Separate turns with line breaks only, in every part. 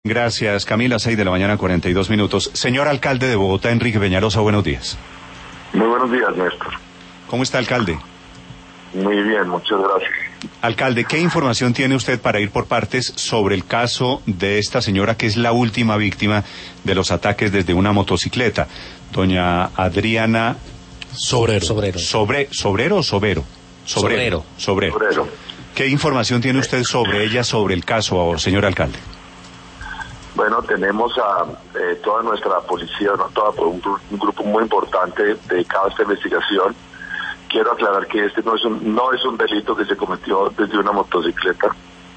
Gracias, Camila. 6 de la mañana, 42 minutos. Señor alcalde de Bogotá, Enrique Peñalosa, buenos días.
Muy buenos días, Néstor.
¿Cómo está, alcalde?
Muy bien, muchas gracias.
Alcalde, ¿qué información tiene usted para ir por partes sobre el caso de esta señora que es la última víctima de los ataques desde una motocicleta? Doña Adriana
Sobrero.
¿Sobrero o Sobero? Sobrero. ¿Qué información tiene usted sobre ella, sobre el caso, señor alcalde?
Bueno, tenemos a toda nuestra policía, un grupo muy importante dedicado a esta investigación. Quiero aclarar que este no es un delito que se cometió desde una motocicleta,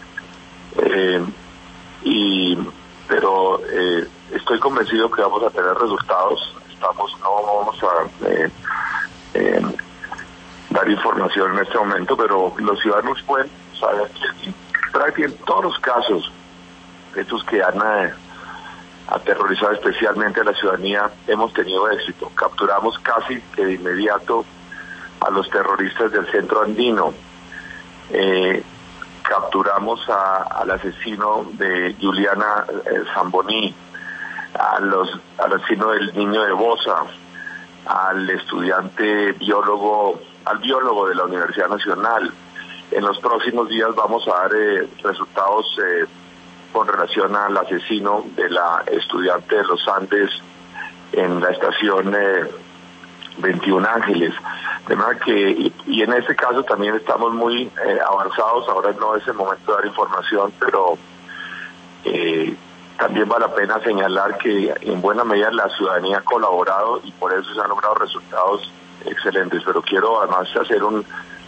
pero estoy convencido que vamos a tener resultados. No vamos a dar información en este momento, pero los ciudadanos pueden saber que prácticamente todos los casos estos que han aterrorizado especialmente a la ciudadanía hemos tenido éxito. Capturamos casi que de inmediato a los terroristas del centro andino, capturamos al asesino de Juliana Zamboní, al asesino del niño de Bosa, al biólogo de la Universidad Nacional. En los próximos días vamos a dar resultados con relación al asesino de la estudiante de los Andes en la estación 21 Ángeles. De manera que, y en este caso también estamos muy avanzados. Ahora no es el momento de dar información, pero también vale la pena señalar que en buena medida la ciudadanía ha colaborado y por eso se han logrado resultados excelentes. Pero quiero además hacer un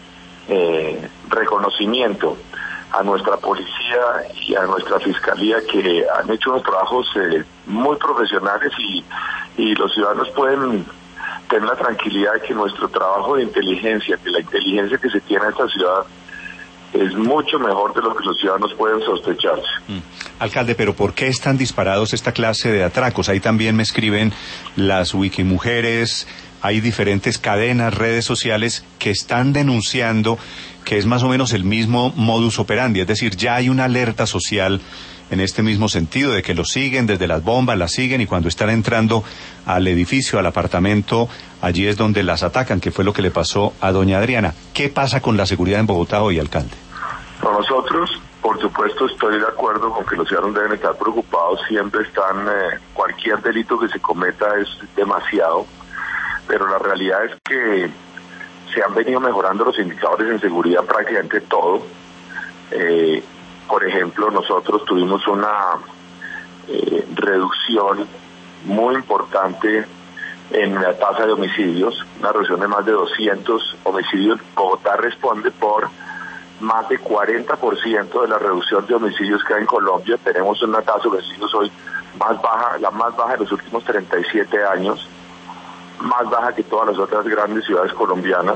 reconocimiento a nuestra policía y a nuestra fiscalía, que han hecho unos trabajos muy profesionales, y los ciudadanos pueden tener la tranquilidad de que nuestro trabajo de inteligencia, que la inteligencia que se tiene en esta ciudad es mucho mejor de lo que los ciudadanos pueden sospecharse.
Alcalde, pero ¿por qué están disparados esta clase de atracos? Ahí también me escriben las Wikimujeres, hay diferentes cadenas, redes sociales que están denunciando que es más o menos el mismo modus operandi, es decir, ya hay una alerta social en este mismo sentido, de que los siguen desde las bombas, las siguen, y cuando están entrando al edificio, al apartamento, allí es donde las atacan, que fue lo que le pasó a doña Adriana. ¿Qué pasa con la seguridad en Bogotá hoy, alcalde?
Para nosotros, por supuesto, estoy de acuerdo con que los ciudadanos deben estar preocupados, siempre cualquier delito que se cometa es demasiado, pero la realidad es que se han venido mejorando los indicadores en seguridad prácticamente todo. Por ejemplo, nosotros tuvimos una reducción muy importante en la tasa de homicidios, una reducción de más de 200 homicidios. Bogotá responde por más de 40% de la reducción de homicidios que hay en Colombia. Tenemos una tasa de homicidios hoy la más baja de los últimos 37 años, más baja que todas las otras grandes ciudades colombianas.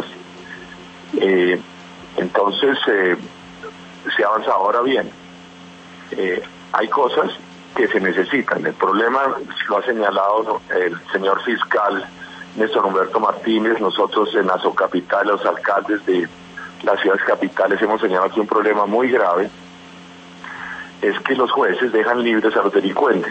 Entonces, se avanza ahora bien. Hay cosas que se necesitan. El problema lo ha señalado el señor fiscal Néstor Humberto Martínez. Nosotros en Asocapital, los alcaldes de las ciudades capitales, hemos señalado que un problema muy grave es que los jueces dejan libres a los delincuentes.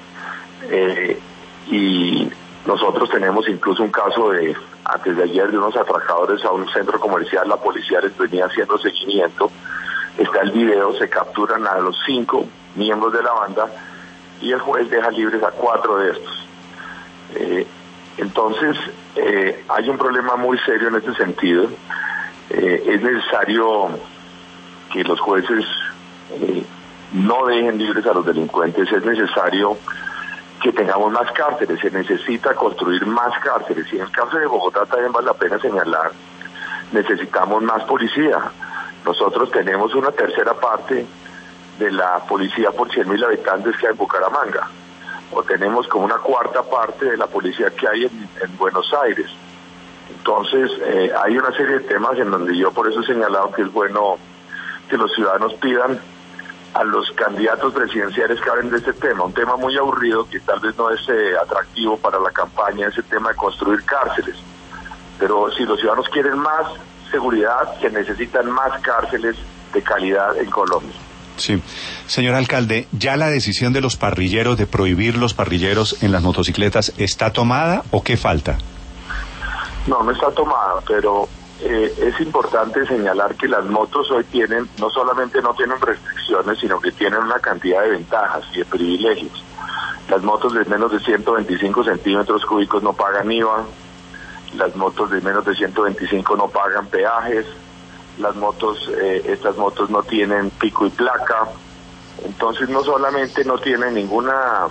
Y nosotros tenemos incluso un caso antes de ayer, de unos atracadores a un centro comercial. La policía les venía haciendo seguimiento. Está el video, se capturan a los 5 miembros de la banda y el juez deja libres a 4 de estos. Entonces, hay un problema muy serio en este sentido. Es necesario que los jueces no dejen libres a los delincuentes. Es necesario que tengamos más cárceles. Se necesita construir más cárceles. Y en el caso de Bogotá también vale la pena señalar, necesitamos más policía. Nosotros tenemos una tercera parte de la policía por 100.000 habitantes que hay en Bucaramanga, o tenemos como una cuarta parte de la policía que hay en Buenos Aires. Entonces, hay una serie de temas en donde yo por eso he señalado que es bueno que los ciudadanos pidan a los candidatos presidenciales que hablen de este tema, un tema muy aburrido que tal vez no es atractivo para la campaña, ese tema de construir cárceles. Pero si los ciudadanos quieren más seguridad, se necesitan más cárceles de calidad en Colombia.
Sí. Señor alcalde, ¿ya la decisión de los parrilleros de prohibir los parrilleros en las motocicletas está tomada o qué falta?
No, no está tomada, pero es importante señalar que las motos hoy tienen, no solamente no tienen restricciones, sino que tienen una cantidad de ventajas y de privilegios. Las motos de menos de 125 centímetros cúbicos no pagan IVA, las motos de menos de 125 no pagan peajes, las motos, estas motos no tienen pico y placa, entonces no solamente no tienen ninguna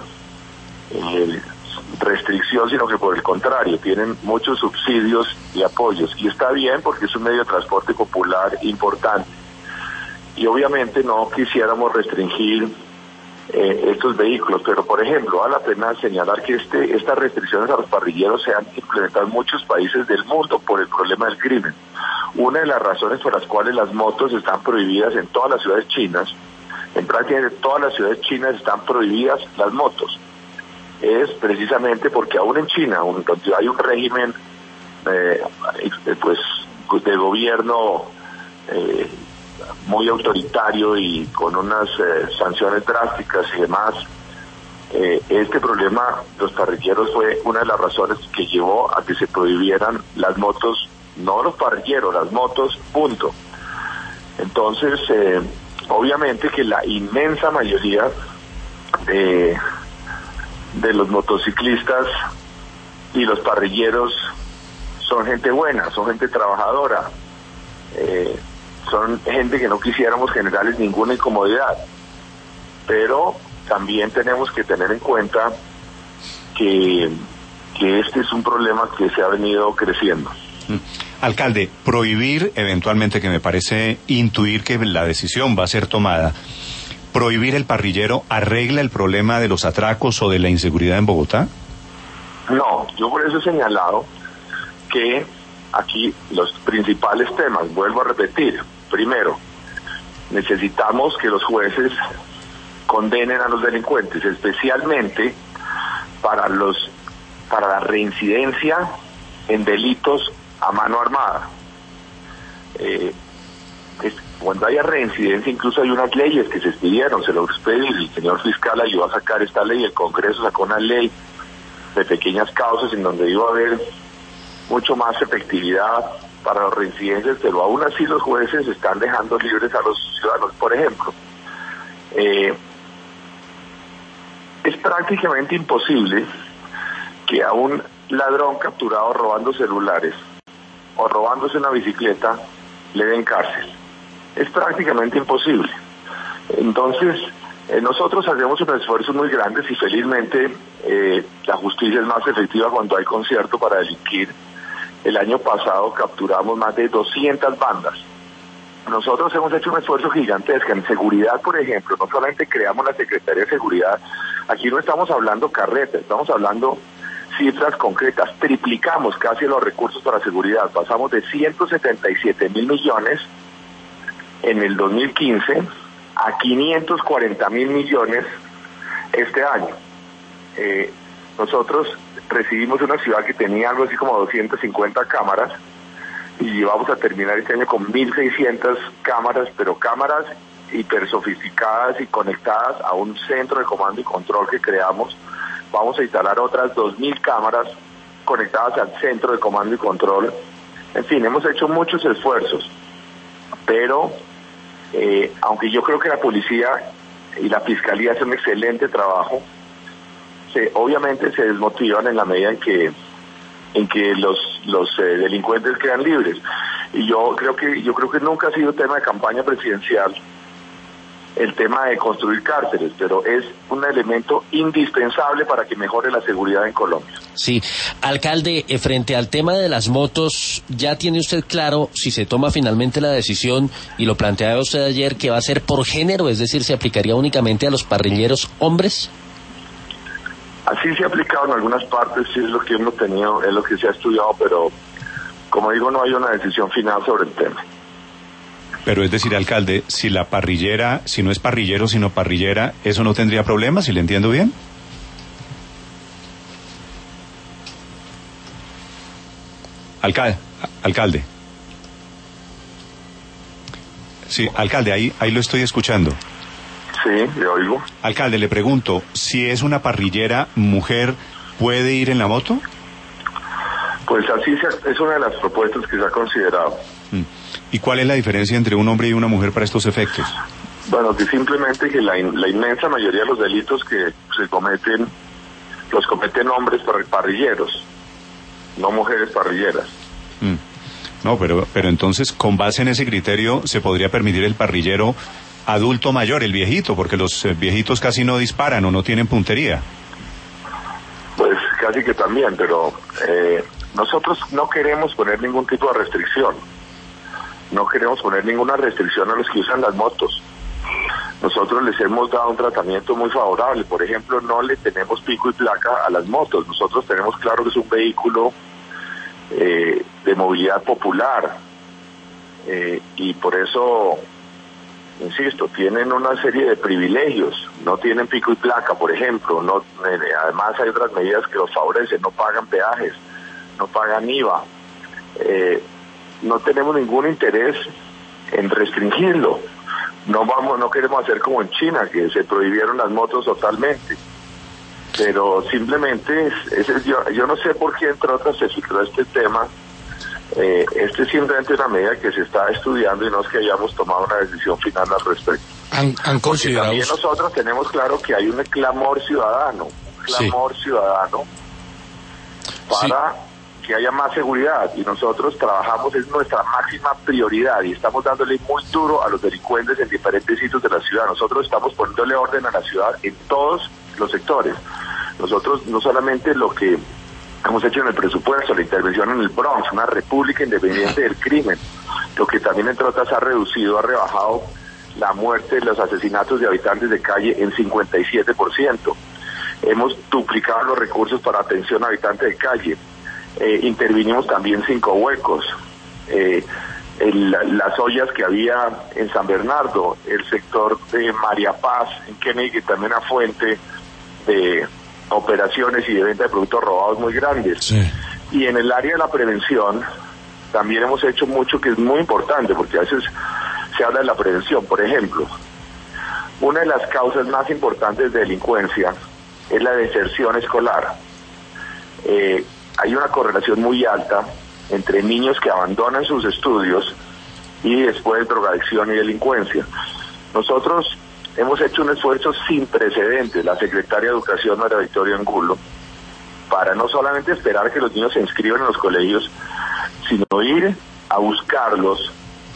restricción, sino que por el contrario, tienen muchos subsidios y apoyos, y está bien porque es un medio de transporte popular importante, y obviamente no quisiéramos restringir estos vehículos, pero por ejemplo, vale la pena señalar que estas restricciones a los parrilleros se han implementado en muchos países del mundo por el problema del crimen. Una de las razones por las cuales las motos están prohibidas en todas las ciudades chinas, en prácticamente todas las ciudades chinas están prohibidas las motos, es precisamente porque aún en China, donde hay un régimen pues de gobierno muy autoritario y con unas sanciones drásticas y demás, este problema de los parrilleros fue una de las razones que llevó a que se prohibieran las motos, no los parrilleros, las motos, punto. Entonces, obviamente que la inmensa mayoría de los motociclistas y los parrilleros son gente buena, son gente trabajadora, son gente que no quisiéramos generarles ninguna incomodidad, pero también tenemos que tener en cuenta que este es un problema que se ha venido creciendo.
Alcalde, prohibir eventualmente, que me parece intuir que la decisión va a ser tomada, ¿prohibir el parrillero arregla el problema de los atracos o de la inseguridad en Bogotá?
No, yo por eso he señalado que aquí los principales temas, vuelvo a repetir, primero, necesitamos que los jueces condenen a los delincuentes, especialmente para la reincidencia en delitos a mano armada. Cuando haya reincidencia, incluso hay unas leyes que se expidieron, se logró expedir, el señor fiscal ayudó a sacar esta ley, el Congreso sacó una ley de pequeñas causas en donde iba a haber mucho más efectividad para los reincidentes, pero aún así los jueces están dejando libres a los ciudadanos. Por ejemplo, es prácticamente imposible que a un ladrón capturado robando celulares o robándose una bicicleta le den cárcel. Es prácticamente imposible. Entonces, nosotros hacemos unos esfuerzos muy grandes y felizmente la justicia es más efectiva cuando hay concierto para delinquir. El año pasado capturamos más de 200 bandas. Nosotros hemos hecho un esfuerzo gigantesco en seguridad, por ejemplo. No solamente creamos la Secretaría de Seguridad, aquí no estamos hablando carretas, estamos hablando cifras concretas. Triplicamos casi los recursos para seguridad. Pasamos de 177.000 millones en el 2015 a 540.000 millones este año. Nosotros recibimos una ciudad que tenía algo así como 250 cámaras y vamos a terminar este año con 1.600 cámaras, pero cámaras hiper sofisticadas y conectadas a un centro de comando y control que creamos. Vamos a instalar otras 2.000 cámaras conectadas al centro de comando y control. En fin, hemos hecho muchos esfuerzos, pero aunque yo creo que la policía y la fiscalía hacen un excelente trabajo, obviamente se desmotivan en la medida en que los delincuentes quedan libres. Y yo creo que nunca ha sido tema de campaña presidencial el tema de construir cárceles, pero es un elemento indispensable para que mejore la seguridad en Colombia.
Sí, alcalde, frente al tema de las motos, ¿ya tiene usted claro si se toma finalmente la decisión, y lo planteaba usted ayer, que va a ser por género, es decir, se aplicaría únicamente a los parrilleros hombres?
Así se ha aplicado en algunas partes, sí es lo que hemos tenido, es lo que se ha estudiado, pero como digo, no hay una decisión final sobre el tema.
Pero es decir, alcalde, si la parrillera, si no es parrillero sino parrillera, ¿eso no tendría problema, si le entiendo bien? Alcalde. Sí, alcalde, ahí lo estoy escuchando.
Sí, le oigo.
Alcalde, le pregunto, si es una parrillera mujer, ¿puede ir en la moto?
Pues así es una de las propuestas que se ha considerado.
¿Y cuál es la diferencia entre un hombre y una mujer para estos efectos?
Bueno, que simplemente que la inmensa mayoría de los delitos que se cometen, los cometen hombres parrilleros, no mujeres parrilleras.
No, pero entonces, con base en ese criterio, se podría permitir el parrillero adulto mayor, el viejito, porque los viejitos casi no disparan o no tienen puntería.
Pues casi que también, pero nosotros no queremos poner ningún tipo de restricción. No queremos poner ninguna restricción a los que usan las motos. Nosotros les hemos dado un tratamiento muy favorable. Por ejemplo, no le tenemos pico y placa a las motos. Nosotros tenemos claro que es un vehículo de movilidad popular, y por eso, insisto, tienen una serie de privilegios. No tienen pico y placa, por ejemplo. Además hay otras medidas que los favorecen. No pagan peajes, no pagan IVA. No tenemos ningún interés en restringirlo. No queremos hacer como en China, que se prohibieron las motos totalmente. Pero simplemente yo no sé por qué, entre otras, se filtró este tema. Este es simplemente una medida que se está estudiando y no es que hayamos tomado una decisión final al respecto.
¿Han considerado?
También nosotros tenemos claro que hay un clamor ciudadano, para que haya más seguridad, y nosotros trabajamos, es nuestra máxima prioridad, y estamos dándole muy duro a los delincuentes en diferentes sitios de la ciudad. Nosotros estamos poniéndole orden a la ciudad en todos los sectores. Nosotros no solamente lo que hemos hecho en el presupuesto, la intervención en el Bronx, una república independiente del crimen, lo que también, entre otras, ha rebajado la muerte, los asesinatos de habitantes de calle en 57%. Hemos duplicado los recursos para atención a habitantes de calle. Intervinimos también 5 huecos. Las ollas que había en San Bernardo, el sector de María Paz, en Kennedy, que también era fuente de operaciones y de venta de productos robados muy grandes.
Sí.
Y en el área de la prevención también hemos hecho mucho, que es muy importante, porque a veces se habla de la prevención. Por ejemplo, una de las causas más importantes de delincuencia es la deserción escolar. Hay una correlación muy alta entre niños que abandonan sus estudios y después drogadicción y delincuencia. Nosotros hemos hecho un esfuerzo sin precedentes, la secretaria de Educación, María Victoria Angulo, para no solamente esperar que los niños se inscriban en los colegios, sino ir a buscarlos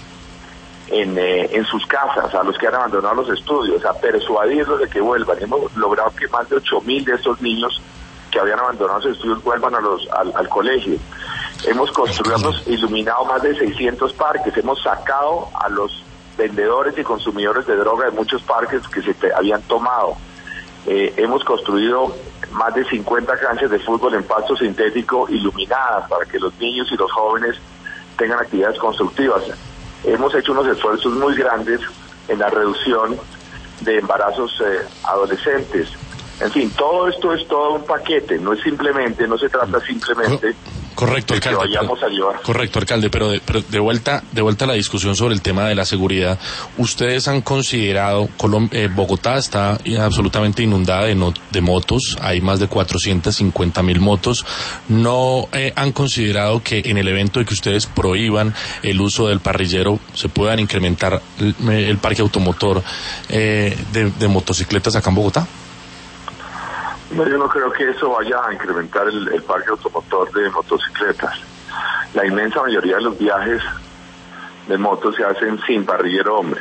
en sus casas, a los que han abandonado los estudios, a persuadirlos de que vuelvan. Hemos logrado que más de 8.000 de estos niños que habían abandonado sus estudios vuelvan al colegio. Hemos iluminado más de 600 parques, hemos sacado a los vendedores y consumidores de droga de muchos parques que se habían tomado. Hemos construido más de 50 canchas de fútbol en pasto sintético iluminadas para que los niños y los jóvenes tengan actividades constructivas. Hemos hecho unos esfuerzos muy grandes en la reducción de embarazos adolescentes. En fin, todo esto es todo un paquete, no se trata simplemente
correcto, alcalde,
que vayamos a llevar.
Correcto, alcalde, pero de vuelta a la discusión sobre el tema de la seguridad. Ustedes han considerado, Bogotá está absolutamente inundada de motos, hay más de 450.000 motos. ¿No han considerado que en el evento de que ustedes prohíban el uso del parrillero se puedan incrementar el parque automotor de motocicletas acá en Bogotá?
No, yo no creo que eso vaya a incrementar el parque automotor de motocicletas. La inmensa mayoría de los viajes de motos se hacen sin parrillero hombre.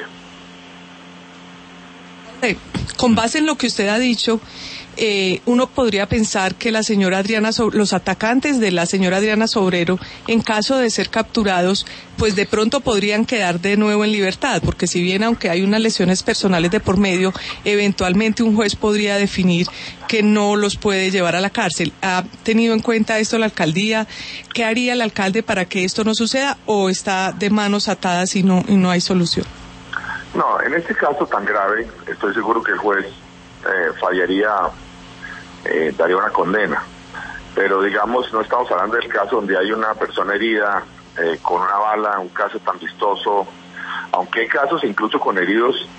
Con base en lo que usted ha dicho, uno podría pensar que los atacantes de la señora Adriana Sobrero, en caso de ser capturados, pues de pronto podrían quedar de nuevo en libertad, porque si bien aunque hay unas lesiones personales de por medio, eventualmente un juez podría definir que no los puede llevar a la cárcel. ¿Ha tenido en cuenta esto la alcaldía? ¿Qué haría el alcalde para que esto no suceda, o está de manos atadas y no hay solución?
No, en este caso tan grave, estoy seguro que el juez fallaría, daría una condena. Pero digamos, no estamos hablando del caso donde hay una persona herida con una bala, un caso tan vistoso, aunque hay casos incluso con heridos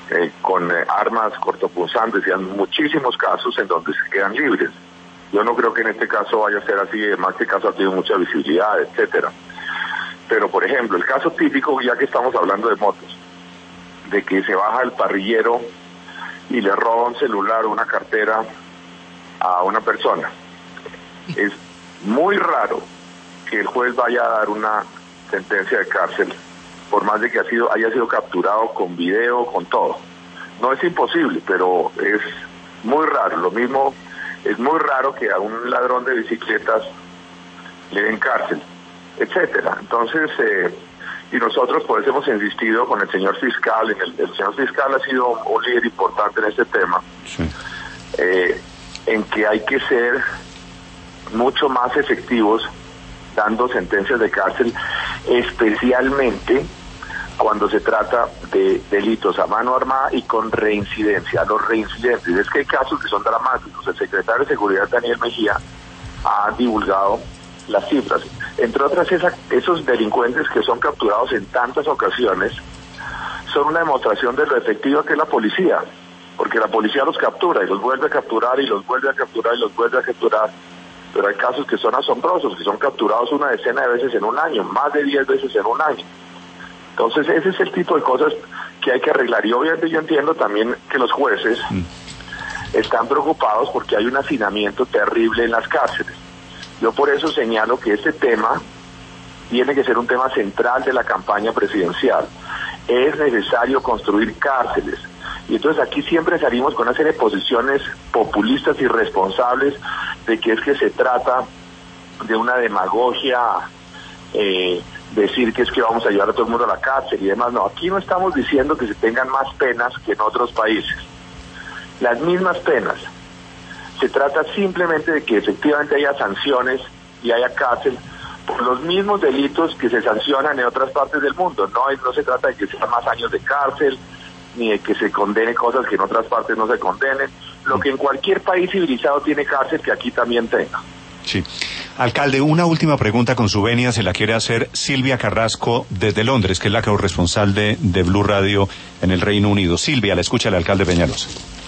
con armas cortopunzantes, y hay muchísimos casos en donde se quedan libres. Yo no creo que en este caso vaya a ser así, además que el caso ha tenido mucha visibilidad, etcétera. Pero, por ejemplo, el caso típico, ya que estamos hablando de motos, de que se baja el parrillero y le roba un celular o una cartera a una persona. Es muy raro que el juez vaya a dar una sentencia de cárcel, por más de que haya sido capturado con video, con todo. No es imposible, pero es muy raro. Lo mismo, es muy raro que a un ladrón de bicicletas le den cárcel, etcétera. Entonces, y nosotros por eso hemos insistido con el señor fiscal, el señor fiscal ha sido un líder importante en este tema, sí. En que hay que ser mucho más efectivos dando sentencias de cárcel, especialmente cuando se trata de delitos a mano armada y con reincidencia. Los reincidentes, es que hay casos que son dramáticos. El secretario de Seguridad, Daniel Mejía, ha divulgado las cifras. Entre otras, esos delincuentes que son capturados en tantas ocasiones son una demostración de lo efectiva que es la policía, porque la policía los captura y los vuelve a capturar y los vuelve a capturar y los vuelve a capturar. Pero hay casos que son asombrosos, que son capturados una decena de veces en un año, más de 10 veces en un año. Entonces ese es el tipo de cosas que hay que arreglar. Y obviamente yo entiendo también que los jueces están preocupados porque hay un hacinamiento terrible en las cárceles. Yo por eso señalo que este tema tiene que ser un tema central de la campaña presidencial. Es necesario construir cárceles. Y entonces aquí siempre salimos con una serie de posiciones populistas y irresponsables de que es que se trata de una demagogia, decir que es que vamos a llevar a todo el mundo a la cárcel y demás. No, aquí no estamos diciendo que se tengan más penas que en otros países. Las mismas penas. Se trata simplemente de que efectivamente haya sanciones y haya cárcel por los mismos delitos que se sancionan en otras partes del mundo. No se trata de que sean más años de cárcel, ni de que se condene cosas que en otras partes no se condenen. Lo que en cualquier país civilizado tiene cárcel, que aquí también tenga.
Sí. Alcalde, una última pregunta con su venia se la quiere hacer Silvia Carrasco desde Londres, que es la corresponsal de Blue Radio en el Reino Unido. Silvia, la escucha el alcalde Peñalosa.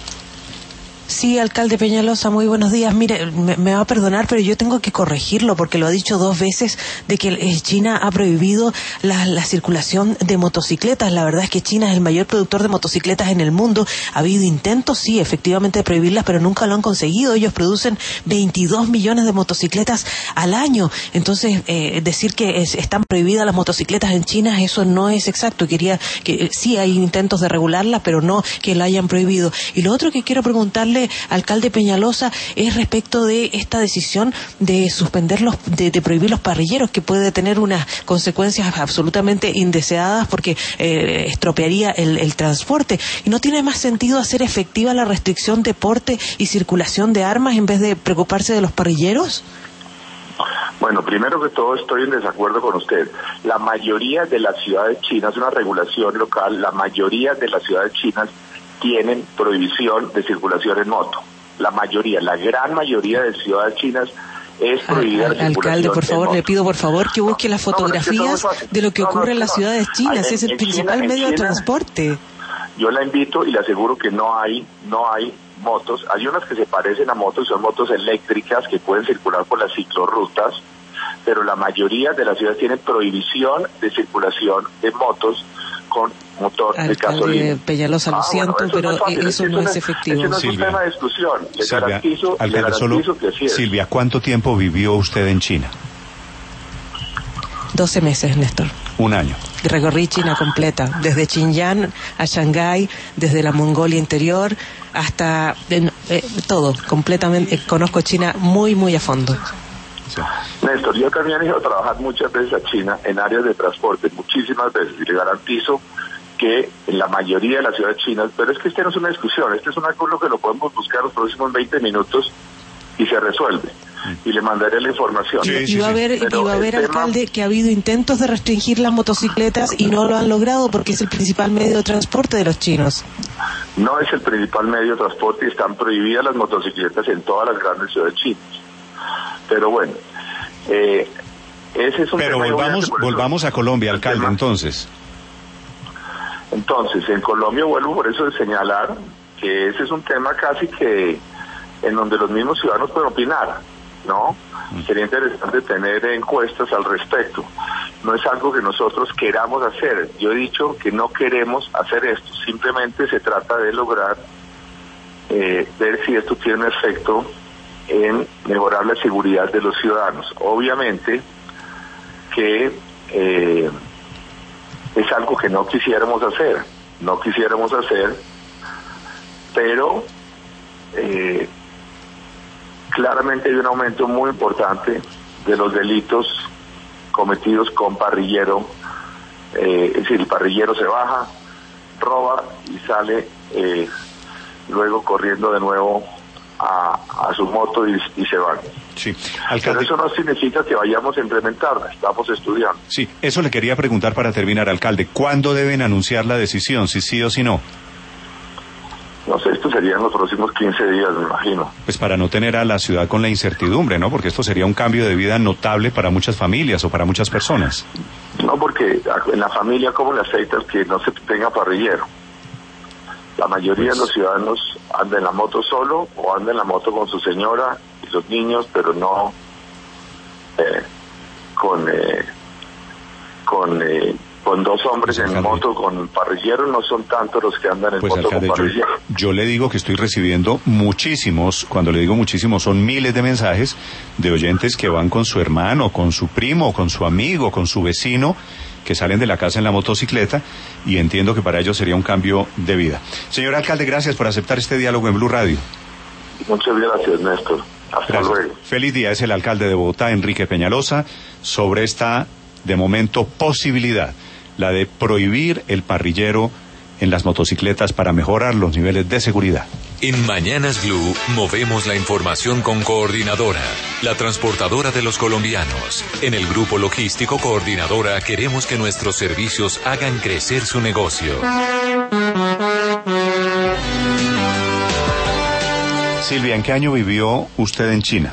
Sí, alcalde Peñalosa, muy buenos días. Mire, me va a perdonar, pero yo tengo que corregirlo porque lo ha dicho 2 veces de que China ha prohibido la circulación de motocicletas. La verdad es que China es el mayor productor de motocicletas en el mundo. Ha habido intentos, sí, efectivamente, de prohibirlas, pero nunca lo han conseguido. Ellos producen 22 millones de motocicletas al año. Entonces, decir que están prohibidas las motocicletas en China, eso no es exacto. Quería que sí hay intentos de regularlas, pero no que la hayan prohibido. Y lo otro que quiero preguntarle, alcalde Peñalosa, es respecto de esta decisión de suspender de prohibir los parrilleros, que puede tener unas consecuencias absolutamente indeseadas porque estropearía el transporte. ¿Y no tiene más sentido hacer efectiva la restricción de porte y circulación de armas en vez de preocuparse de los parrilleros?
Bueno, primero que todo estoy en desacuerdo con usted. La mayoría de las ciudades chinas, una regulación local, la mayoría de las ciudades chinas tienen prohibición de circulación en moto. La mayoría, la gran mayoría de ciudades chinas es prohibida la circulación.
Alcalde, por favor,
le
pido por favor que busque las fotografías de lo que ocurre en las ciudades chinas. Es el principal medio de transporte.
Yo la invito y le aseguro que no hay motos. Hay unas que se parecen a motos, son motos eléctricas que pueden circular por las ciclorrutas, pero la mayoría de las ciudades tienen prohibición de circulación de motos con motor de gasolina.
Peñalosa, lo siento, pero eso no es efectivo.
Ese no es un tema de discusión. Le garantizo que sí es.
Silvia, ¿cuánto tiempo vivió usted en China?
12 meses, Néstor.
1 año.
Recorrí China completa, desde Xinjiang a Shanghái, desde la Mongolia interior hasta todo, completamente. Conozco China muy, muy a fondo.
Sí. Néstor, yo también he ido a trabajar muchas veces a China en áreas de transporte, muchísimas veces, y le garantizo que en la mayoría de las ciudades chinas, pero es que esta no es una discusión, este es un acuerdo que lo podemos buscar los próximos 20 minutos y se resuelve. Y le mandaré la información.
Y va a haber, alcalde, que ha habido intentos de restringir las motocicletas y no lo han logrado porque es el principal medio de transporte de los chinos.
No es el principal medio de transporte y están prohibidas las motocicletas en todas las grandes ciudades chinas. Pero bueno, ese es un tema.
Pero volvamos a Colombia, alcalde, entonces.
Entonces, en Colombia, vuelvo por eso de señalar que ese es un tema casi que en donde los mismos ciudadanos pueden opinar, ¿no? Sería interesante tener encuestas al respecto. No es algo que nosotros queramos hacer. Yo he dicho que no queremos hacer esto. Simplemente se trata de lograr ver si esto tiene un efecto en mejorar la seguridad de los ciudadanos. Obviamente que es algo que no quisiéramos hacer, pero claramente hay un aumento muy importante de los delitos cometidos con parrillero, es decir, el parrillero se baja, roba y sale luego corriendo de nuevo a su moto y se van.
Sí, alcalde.
Pero eso no significa que vayamos a implementarla, estamos estudiando.
Sí, eso le quería preguntar para terminar, alcalde. ¿Cuándo deben anunciar la decisión, si sí o si no?
No sé, esto sería en los próximos 15 días, me imagino.
Pues para no tener a la ciudad con la incertidumbre, ¿no? Porque esto sería un cambio de vida notable para muchas familias o para muchas personas.
No, porque en la familia, ¿cómo le aceitas que no se tenga parrillero? La mayoría de los ciudadanos andan en la moto solo o andan en la moto con su señora y los niños, pero no con dos hombres en moto con parrillero. No son tantos los que andan en moto, alcalde, con parrillero.
Yo le digo que estoy recibiendo muchísimos, cuando le digo muchísimos, son miles de mensajes de oyentes que van con su hermano, con su primo, con su amigo, con su vecino, que salen de la casa en la motocicleta, y entiendo que para ellos sería un cambio de vida. Señor alcalde, gracias por aceptar este diálogo en Blue Radio.
Muchas gracias, Néstor. Hasta luego.
Feliz día. Es el alcalde de Bogotá, Enrique Peñalosa, sobre esta, de momento, posibilidad, la de prohibir el parrillero en las motocicletas para mejorar los niveles de seguridad.
En Mañanas Blue movemos la información con Coordinadora, la transportadora de los colombianos. En el grupo logístico Coordinadora queremos que nuestros servicios hagan crecer su negocio.
Silvia, ¿en qué año vivió usted en China?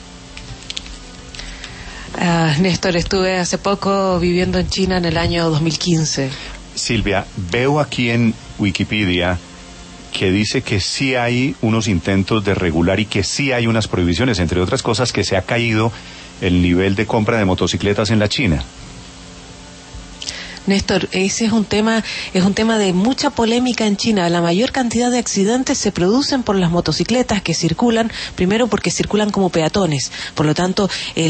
Néstor, estuve hace poco viviendo en China en el año 2015.
Silvia, veo aquí en Wikipedia que dice que sí hay unos intentos de regular y que sí hay unas prohibiciones, entre otras cosas que se ha caído el nivel de compra de motocicletas en la China.
Néstor, ese es un tema de mucha polémica en China. La mayor cantidad de accidentes se producen por las motocicletas que circulan, primero porque circulan como peatones. Por lo tanto,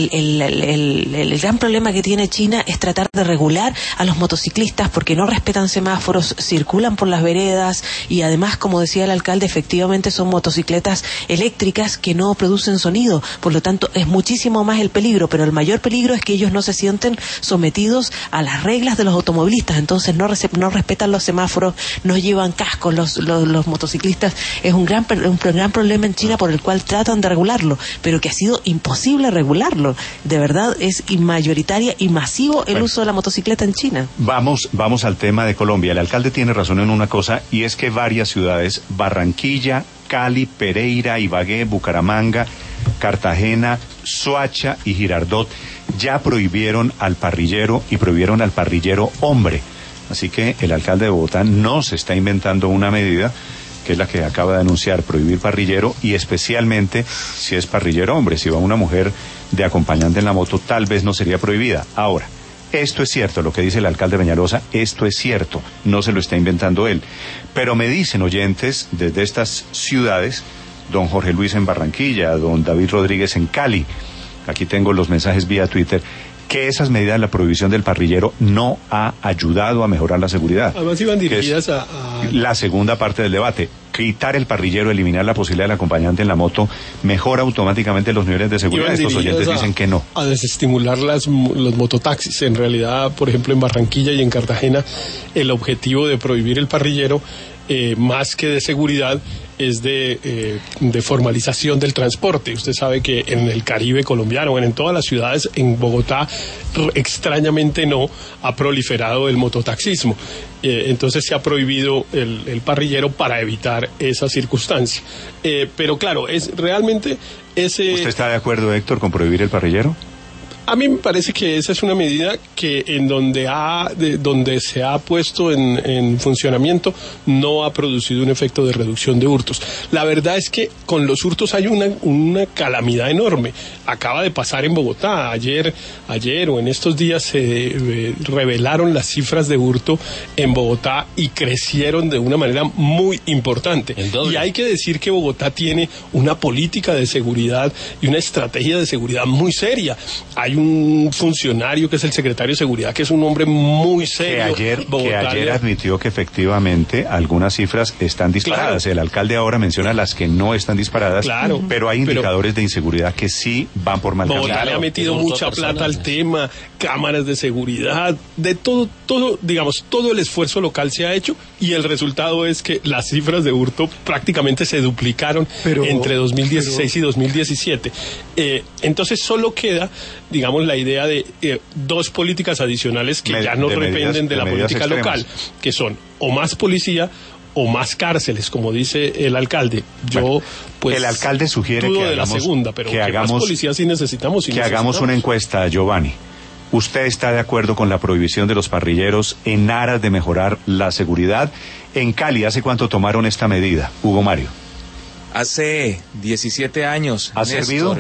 el gran problema que tiene China es tratar de regular a los motociclistas porque no respetan semáforos, circulan por las veredas y además, como decía el alcalde, efectivamente son motocicletas eléctricas que no producen sonido. Por lo tanto, es muchísimo más el peligro, pero el mayor peligro es que ellos no se sienten sometidos a las reglas de los automovilistas, entonces no respetan los semáforos, no llevan cascos los motociclistas. Es un gran problema en China por el cual tratan de regularlo, pero que ha sido imposible regularlo. De verdad es mayoritaria y masivo el uso de la motocicleta en China.
Vamos al tema de Colombia. El alcalde tiene razón en una cosa, y es que varias ciudades, Barranquilla, Cali, Pereira, Ibagué, Bucaramanga, Cartagena, Soacha y Girardot ya prohibieron al parrillero y prohibieron al parrillero hombre. Así que el alcalde de Bogotá no se está inventando una medida, que es la que acaba de anunciar, prohibir parrillero, y especialmente si es parrillero hombre. Si va una mujer de acompañante en la moto, tal vez no sería prohibida. Ahora, esto es cierto, lo que dice el alcalde Peñalosa, esto es cierto, no se lo está inventando él. Pero me dicen oyentes desde estas ciudades, don Jorge Luis en Barranquilla, don David Rodríguez en Cali, aquí tengo los mensajes vía Twitter, que esas medidas de la prohibición del parrillero no ha ayudado a mejorar la seguridad.
Además iban dirigidas a...
La segunda parte del debate, quitar el parrillero, eliminar la posibilidad del acompañante en la moto, mejora automáticamente los niveles de seguridad. Estos oyentes dicen que no.
A desestimular los mototaxis. En realidad, por ejemplo, en Barranquilla y en Cartagena, el objetivo de prohibir el parrillero, más que de seguridad, es de formalización del transporte. Usted sabe que en el Caribe colombiano, en todas las ciudades, en Bogotá, extrañamente no, ha proliferado el mototaxismo. Entonces se ha prohibido el parrillero para evitar esa circunstancia. Pero claro, es realmente ese...
¿Usted está de acuerdo, Héctor, con prohibir el parrillero?
A mí me parece que esa es una medida que donde se ha puesto en funcionamiento no ha producido un efecto de reducción de hurtos. La verdad es que con los hurtos hay una calamidad enorme. Acaba de pasar en Bogotá. Ayer o en estos días se revelaron las cifras de hurto en Bogotá y crecieron de una manera muy importante. Y hay que decir que Bogotá tiene una política de seguridad y una estrategia de seguridad muy seria. Hay un funcionario que es el secretario de Seguridad, que es un hombre muy serio.
Que ayer admitió que efectivamente algunas cifras están disparadas. Claro. El alcalde ahora menciona las que no están disparadas, claro, pero hay indicadores de inseguridad que sí van por mal camino.
Bogotá le ha metido mucha plata al tema, cámaras de seguridad, de todo, digamos, todo el esfuerzo local se ha hecho y el resultado es que las cifras de hurto prácticamente se duplicaron entre 2016 y 2017. Entonces solo queda, digamos, la idea de dos políticas adicionales que ya no dependen de la política local, que son o más policía o más cárceles, como dice el alcalde.
El alcalde sugiere que
hagamos, la segunda, pero que más policía sí necesitamos.
Hagamos una encuesta, Giovanni. ¿Usted está de acuerdo con la prohibición de los parrilleros en aras de mejorar la seguridad? En Cali, ¿hace cuánto tomaron esta medida, Hugo Mario?
Hace 17 años.
¿Ha servido?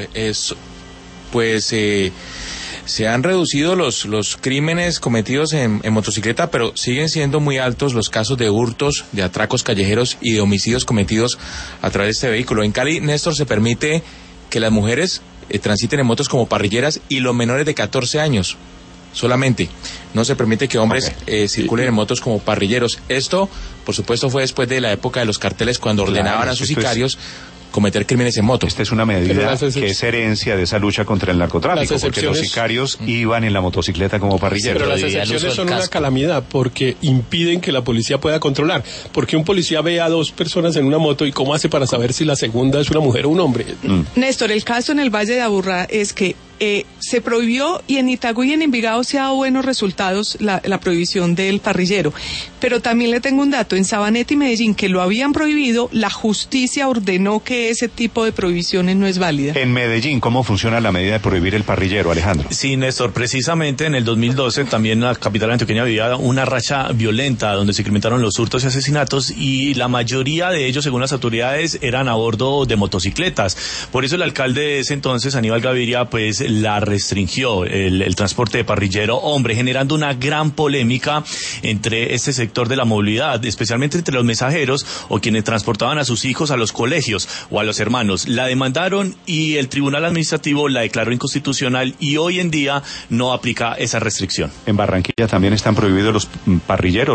Se han reducido los crímenes cometidos en motocicleta, pero siguen siendo muy altos los casos de hurtos, de atracos callejeros y de homicidios cometidos a través de este vehículo. En Cali, Néstor, se permite que las mujeres transiten en motos como parrilleras y los menores de 14 años solamente. No se permite que hombres circulen en motos como parrilleros. Esto, por supuesto, fue después de la época de los carteles, cuando ordenaban a sus sicarios cometer crímenes en moto.
Esta es una medida que es herencia de esa lucha contra el narcotráfico, porque los sicarios iban en la motocicleta como parrilleros.
Pero las excepciones son una calamidad porque impiden que la policía pueda controlar. Porque un policía ve a dos personas en una moto y ¿cómo hace para saber si la segunda es una mujer o un hombre?
Néstor, el caso en el Valle de Aburrá es que se prohibió y en Itagüí y en Envigado se ha dado buenos resultados la prohibición del parrillero. Pero también le tengo un dato, en Sabaneta y Medellín, que lo habían prohibido, la justicia ordenó que ese tipo de prohibiciones no es válida.
En Medellín, ¿cómo funciona la medida de prohibir el parrillero, Alejandro?
Sí, Néstor, precisamente en el 2012 también la capital antioqueña vivía una racha violenta donde se incrementaron los hurtos y asesinatos y la mayoría de ellos, según las autoridades, eran a bordo de motocicletas. Por eso el alcalde de ese entonces, Aníbal Gaviria, pues la restringió el transporte de parrillero hombre, generando una gran polémica entre este sector de la movilidad, especialmente entre los mensajeros o quienes transportaban a sus hijos a los colegios o a los hermanos. La demandaron y el Tribunal Administrativo la declaró inconstitucional y hoy en día no aplica esa restricción.
En Barranquilla también están prohibidos los parrilleros.